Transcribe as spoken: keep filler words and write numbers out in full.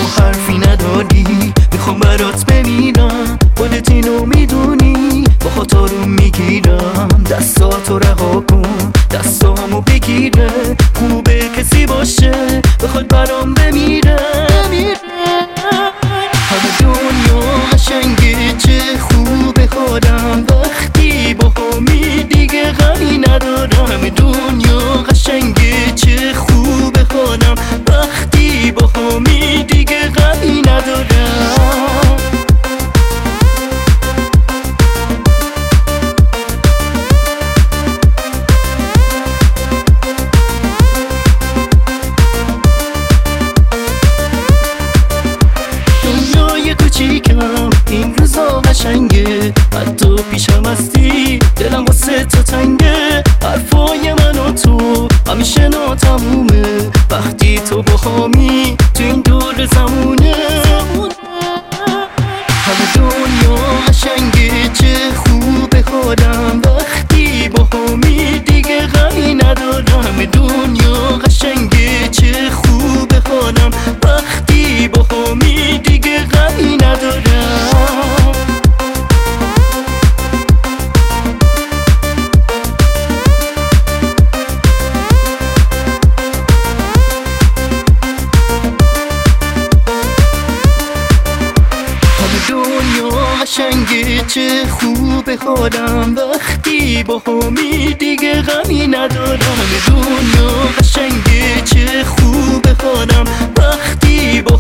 تو حرفی نداری، میخوام برات بمیرم، خودت اینو میدونی، با خاطارو میگیرم. دستاتو رها کن، دستامو بگیره، خوبه کسی باشه بخواد برام بمیره. همه دنیا قشنگه، چه خوبه حالم وقتی با همی دیگه غمی ندارم. همه دنیا قشنگه، چه خوبه حالم وقتی با همی دیگه غمی ندارم. کوچیکم این روزا قشنگه، حتی پیشم هستی دلم واسه تو تنگه. حرفای من و تو همیشه ناتمومه، وقتی تو با همی تو این دور زمونه. همه دنیا قشنگه، چه خوبه حالم وقتی با همی دیگه غمی ندارم. همه دنیا قشنگه، چه خوبه حالم وقتی با همی دیگه غمی ندارم. قشنگه، چه خوبه حالم وقتی با همی دیگه غمی ندارم. همه دنیا قشنگه، چه خوبه حالم وقتی با